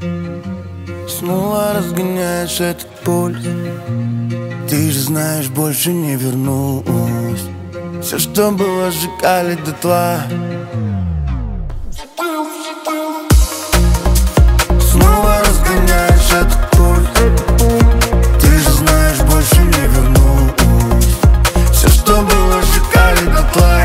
Снова разгоняешь этот пульс. Ты же знаешь, больше не вернусь. Все, что было, сжигали дотла. Снова разгоняешь этот пульс. Ты же знаешь, больше не вернусь. Все, что было, сжигали дотла.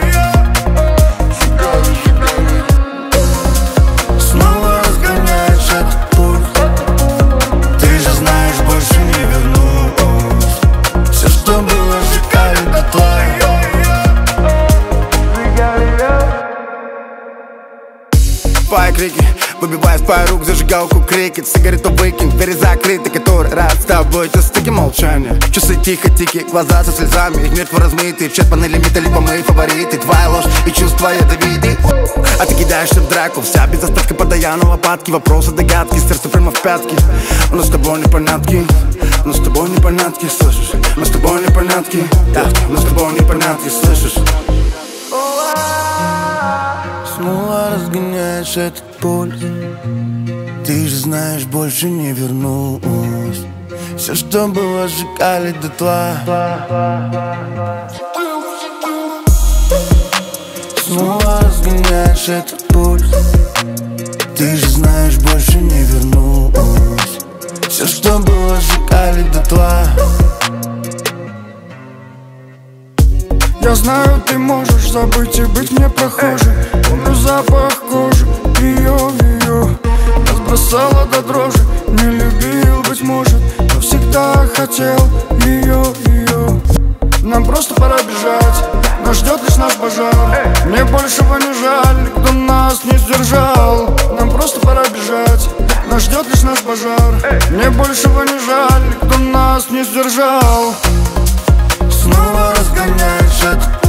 Снова разгоняешь этот пульс. Ты же знаешь, больше не вернусь. Все, что было, сжигали дотла. Пай крики, выбивая с пай рук зажигалку, крикет. Сигарету выкинь, двери закрыты, который раз с тобой. Ты стыки молчания, часы тихо-тики, глаза со слезами, их мертво размыты. В чат панели лимита, либо мои фавориты. Твоя ложь и чувства ядовиты. А ты кидаешься в драку, вся без остатка подаянно лопатки. Вопросы, догадки, сердце прямо в пятки. У нас с тобой непонятки, у нас с тобой непонятки, слышишь? У нас с тобой непонятки, да, у нас с тобой непонятки, слышишь? Снова разгоняешь этот пульс. Ты же знаешь, больше не вернусь. Все, что было, сжигали дотла. Снова разгоняешь этот пульс. Ты же знаешь, больше не вернусь. Все, что было, сжигали дотла. Я знаю, ты можешь забыть и быть мне прохожей. Помню запах кожи, ее нас бросала до дрожи. Не любил, быть может, но всегда хотел ее. Нам просто пора бежать, нас ждет лишь наш пожар. Мне большего не жаль, кто нас не сдержал. Нам просто пора бежать, нас ждет лишь наш пожар. Мне большего не жаль, кто нас не сдержал. Снова разгоняешь этот